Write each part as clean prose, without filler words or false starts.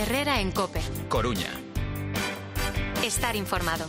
Herrera en COPE. Coruña. Estar informado.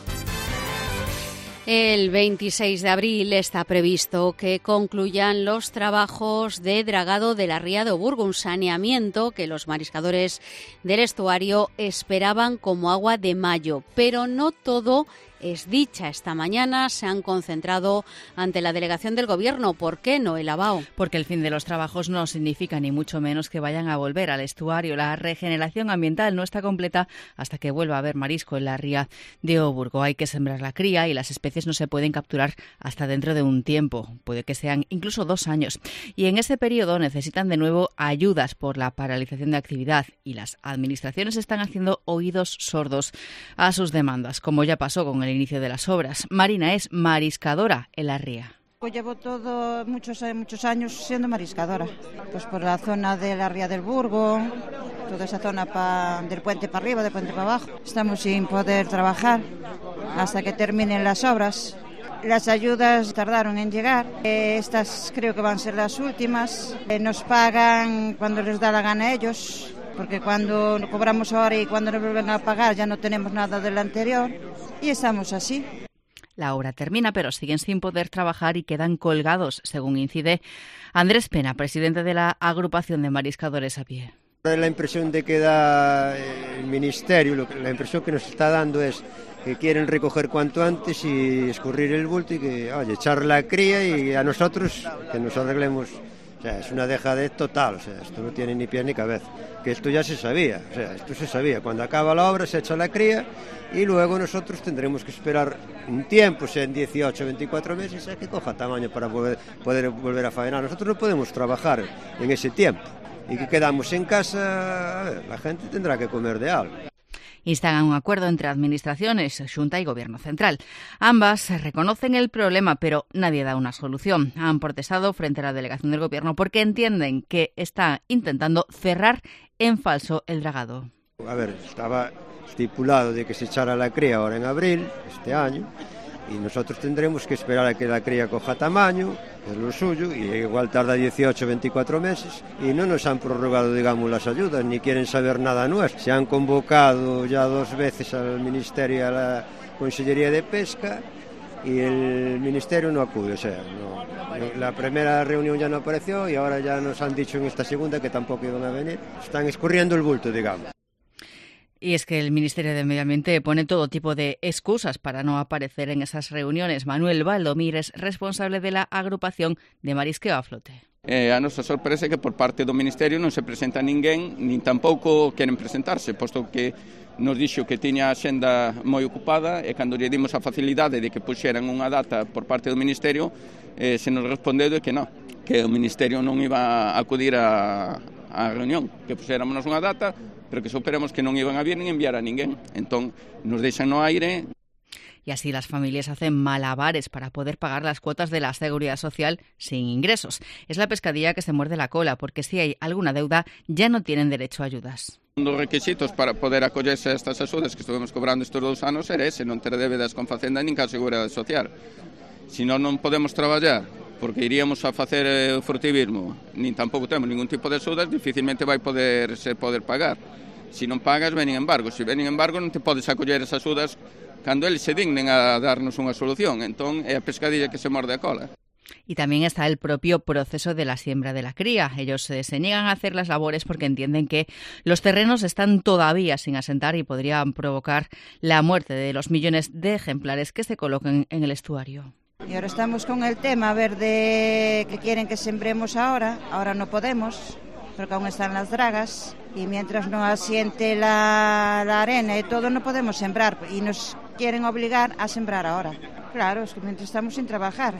El 26 de abril está previsto que concluyan los trabajos de dragado de la ría de Oburgo, un saneamiento que los mariscadores del estuario esperaban como agua de mayo, pero no todo es dicha. Esta mañana se han concentrado ante la delegación del Gobierno. ¿Por qué no, el Abao? Porque el fin de los trabajos no significa ni mucho menos que vayan a volver al estuario. La regeneración ambiental no está completa hasta que vuelva a haber marisco en la ría de Oburgo. Hay que sembrar la cría y las especies no se pueden capturar hasta dentro de un tiempo. Puede que sean incluso 2 años. Y en ese periodo necesitan de nuevo ayudas por la paralización de actividad y las administraciones están haciendo oídos sordos a sus demandas, como ya pasó con el inicio de las obras. Marina es mariscadora en la ría. Pues llevo muchos años siendo mariscadora, pues por la zona de la ría del Burgo, toda esa zona del puente para arriba, del puente para abajo. Estamos sin poder trabajar hasta que terminen las obras. Las ayudas tardaron en llegar, estas creo que van a ser las últimas. Nos pagan cuando les da la gana a ellos, porque cuando cobramos ahora y cuando nos vuelven a pagar ya no tenemos nada del anterior y estamos así. La obra termina, pero siguen sin poder trabajar y quedan colgados, según incide Andrés Pena, presidente de la agrupación de mariscadores a pie. La impresión de que da el Ministerio, la impresión que nos está dando es que quieren recoger cuanto antes y escurrir el bulto y que, echar la cría y a nosotros que nos arreglemos. O sea, es una dejadez total, o sea, esto no tiene ni pie ni cabeza. Que esto ya se sabía, o sea, esto se sabía. Cuando acaba la obra se echa la cría y luego nosotros tendremos que esperar un tiempo, sean 18 o 24 meses, a que coja tamaño para poder volver a faenar. Nosotros no podemos trabajar en ese tiempo y que quedamos en casa, la gente tendrá que comer de algo. Instan a un acuerdo entre administraciones, Xunta y Gobierno Central. Ambas reconocen el problema, pero nadie da una solución. Han protestado frente a la delegación del Gobierno porque entienden que está intentando cerrar en falso el dragado. A ver, estaba estipulado de que se echara la cría ahora en abril, este año, y nosotros tendremos que esperar a que la cría coja tamaño, es lo suyo, y igual tarda 18 o 24 meses, y no nos han prorrogado, digamos, las ayudas, ni quieren saber nada nuestro. Se han convocado ya 2 veces al Ministerio y a la Consellería de Pesca, y el Ministerio no acude, o sea, la primera reunión ya no apareció, y ahora ya nos han dicho en esta segunda que tampoco iban a venir. Están escurriendo el bulto, digamos. Y es que el Ministerio de Medio Ambiente pone todo tipo de excusas para no aparecer en esas reuniones. Manuel Valdomir es responsable de la agrupación de marisqueo a flote. A nosa sorpresa é que por parte do Ministerio non se presenta ninguén, nin tampouco queren presentarse, posto que nos dixo que tiña a xenda moi ocupada e cando lle dimos a facilidade de que puxeran unha data por parte do Ministerio, se nos respondeu de que non, que o Ministerio non iba a acudir a reunión, que puxéramos unha data, pero que superamos que non iban a vir nin enviar a ninguén. Entón, nos deixan no aire. Y así las familias hacen malabares para poder pagar las cuotas de la Seguridad Social sin ingresos. Es la pescadilla que se muerde la cola, porque si hay alguna deuda ya no tienen derecho a ayudas. Un dos requisitos para poder acollerse a estas axudas que estuvemos cobrando estes 2 anos era ese, non ter débedas con Facenda nin ca Seguridade Social. Se non podemos traballar porque iríamos a facer o furtivismo, nin tampouco temos ningún tipo de axudas, dificilmente vai poder pagar. Se non pagas, venen embargo. Se venen embargo, non te podes acoller esas axudas cando eles se dignen a darnos unha solución. Entón, é a pescadilla que se morde a cola. Y también está el propio proceso de la siembra de la cría. Ellos se niegan a hacer las labores porque entienden que los terrenos están todavía sin asentar y podrían provocar la muerte de los millones de ejemplares que se coloquen en el estuario. Y ahora estamos con el tema, a ver, de que quieren que sembremos ahora no podemos, porque aún están las dragas, y mientras no asiente la arena y todo no podemos sembrar, y nos quieren obligar a sembrar ahora. Claro, es que mientras estamos sin trabajar,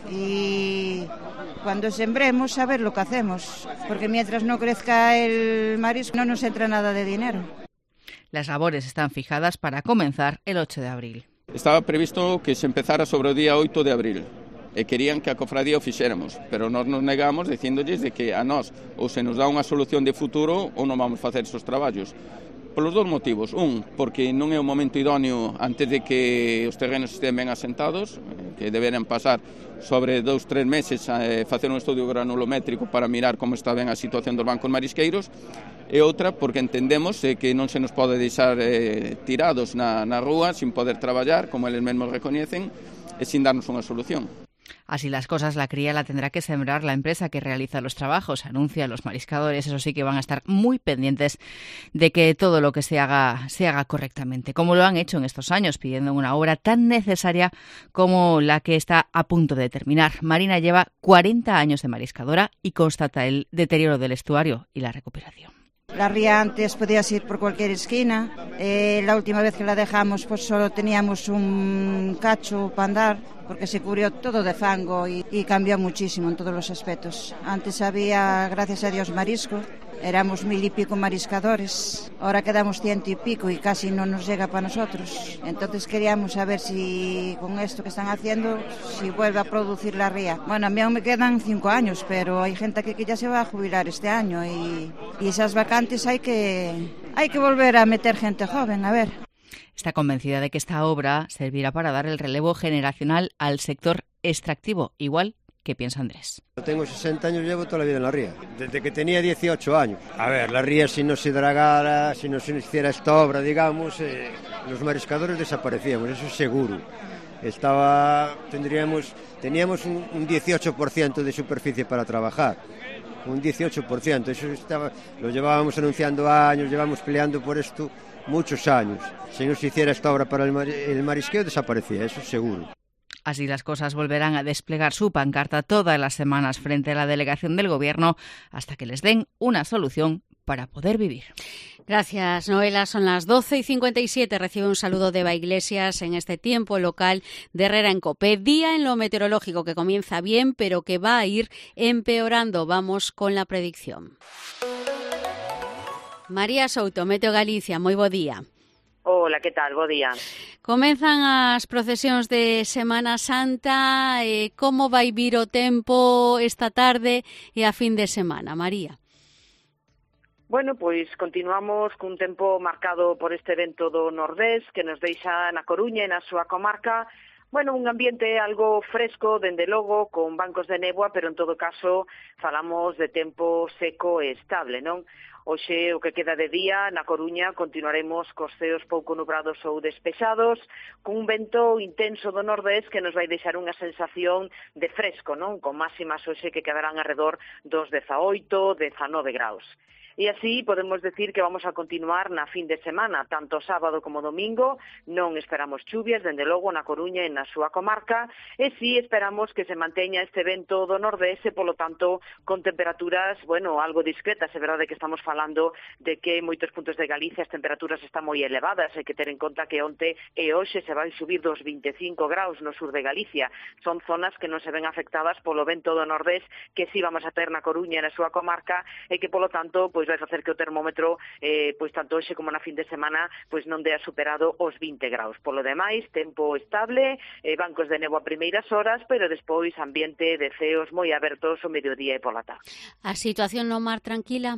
y cuando sembremos a ver lo que hacemos, porque mientras no crezca el marisco no nos entra nada de dinero. Las labores están fijadas para comenzar el 8 de abril. Estaba previsto que se empezara sobre o día 8 de abril e querían que a cofradía o fixéramos, pero nós nos negamos dicíndolles de que a nós ou se nos dá unha solución de futuro ou non vamos facer esos traballos. Polos 2 motivos. Un, porque non é o momento idóneo antes de que os terrenos estén ben asentados, que deberan pasar sobre 2-3 meses a facer un estudio granulométrico para mirar como está ben a situación dos bancos marisqueiros. e outra porque entendemos que non se nos pode deixar tirados na rúa sin poder traballar, como eles mesmos recoñecen, e sin darnos unha solución. Así las cosas, la cría la tendrá que sembrar la empresa que realiza los trabajos, anuncia los mariscadores. Eso sí que van a estar muy pendientes de que todo lo que se haga correctamente, como lo han hecho en estos años, pidiendo una obra tan necesaria como la que está a punto de terminar. Marina lleva 40 años de mariscadora y constata el deterioro del estuario y la recuperación. La ría antes podías ir por cualquier esquina. La última vez que la dejamos pues solo teníamos un cacho para andar porque se cubrió todo de fango y cambió muchísimo en todos los aspectos. Antes había, gracias a Dios, marisco. Éramos 1000 y pico mariscadores. Ahora quedamos 100 y pico y casi no nos llega para nosotros. Entonces queríamos saber si con esto que están haciendo, si vuelve a producir la ría. Bueno, a mí aún me quedan 5 años, pero hay gente que ya se va a jubilar este año y esas vacantes hay que volver a meter gente joven, a ver. Está convencida de que esta obra servirá para dar el relevo generacional al sector extractivo, igual que piensa Andrés. Tengo 60 años, llevo toda la vida en la ría, desde que tenía 18 años. A ver, la ría si no se dragara, si no se hiciera esta obra, digamos, los mariscadores desaparecíamos, eso es seguro. Teníamos un 18% de superficie para trabajar, un 18%, eso lo llevábamos anunciando años, llevamos peleando por esto muchos años. Si no se hiciera esta obra para el marisqueo, desaparecía, eso es seguro. Así las cosas, volverán a desplegar su pancarta todas las semanas frente a la delegación del Gobierno hasta que les den una solución para poder vivir. Gracias, Noela. Son las 12:57. Recibe un saludo de Eva Iglesias en este tiempo local de Herrera en COPE. Día en lo meteorológico que comienza bien, pero que va a ir empeorando. Vamos con la predicción. María Souto, Meteo Galicia, moi bo día. Hola, que tal? Bo día. Comezan as procesións de Semana Santa. Como vai vir o tempo esta tarde e a fin de semana, María? Bueno, pois continuamos cun tempo marcado por este vento do Nordés que nos deixa na Coruña e na súa comarca. Bueno, un ambiente algo fresco, dende logo, con bancos de néboa, pero en todo caso falamos de tempo seco e estable, non? Hoxe, o que queda de día, na Coruña, continuaremos cos ceos pouco nubrados ou despexados, cun vento intenso do nordés que nos vai deixar unha sensación de fresco, non? Con máximas hoxe que quedarán alrededor dos 18, 19 graus. E así podemos decir que vamos a continuar na fin de semana, tanto sábado como domingo. Non esperamos chuvias, dende logo, na Coruña e na súa comarca, e si esperamos que se manteña este vento do nordés e, polo tanto, con temperaturas, bueno, algo discretas. É verdade que estamos falando de que en moitos puntos de Galicia as temperaturas están moi elevadas. Hai que ter en conta que onte e hoxe se vai subir dos 25 graus no sur de Galicia. Son zonas que non se ven afectadas polo vento do nordés que si vamos a ter na Coruña e na súa comarca e que, polo tanto, pois vai facer que o termómetro, pois tanto hoxe como na fin de semana, pois non dea superado os 20 graus. Polo demais, tempo estable, bancos de néboa a primeiras horas, pero despois ambiente de ceos moi abertos o mediodía e pola tarde. A situación no mar tranquila?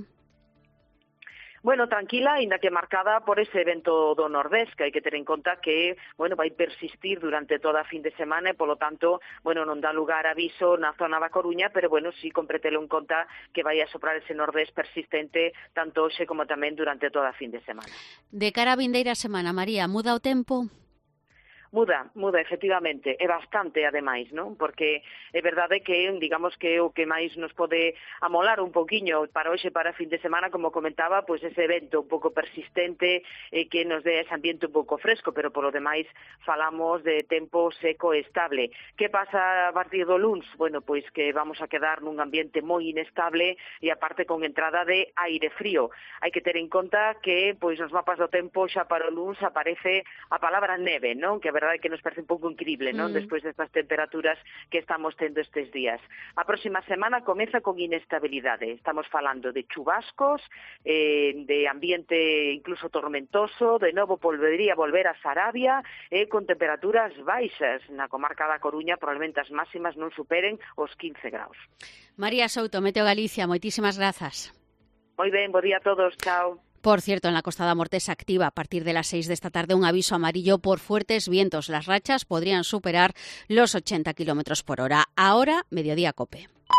Bueno, tranquila, ainda que marcada por ese evento do Nordés, que hai que ter en conta que, bueno, vai persistir durante toda a fin de semana e, polo tanto, bueno, non dá lugar a aviso na zona da Coruña, pero, bueno, sí compretelo en conta que vai a soprar ese Nordés persistente tanto hoxe como tamén durante toda a fin de semana. De cara a vindeira semana, María, muda o tempo? Muda, efectivamente, é bastante ademais, non? Porque é verdade que, digamos que o que máis nos pode amolar un poquinho para hoxe, para fin de semana, como comentaba, pois ese evento un pouco persistente que nos dé ese ambiente un pouco fresco, pero polo demais falamos de tempo seco e estable. Que pasa a partir do luns? Bueno, pois que vamos a quedar nun ambiente moi inestable e aparte con entrada de aire frío. Hai que ter en conta que pois nos mapas do tempo xa para o luns aparece a palabra neve, non? Que a verdade que nos parece un pouco increíble, non? Despois destas temperaturas que estamos tendo estes días. A próxima semana comeza con inestabilidade. Estamos falando de chubascos, de ambiente incluso tormentoso, de novo volvería a volver a Sarabia, con temperaturas baixas. Na comarca da Coruña probablemente as máximas non superen os 15 graus. María Souto, Meteo Galicia, moitísimas grazas. Moi ben, bo día a todos, chao. Por cierto, en la Costa da Morte se activa a partir de las 6 de esta tarde un aviso amarillo por fuertes vientos. Las rachas podrían superar los 80 km/h. Ahora, Mediodía COPE.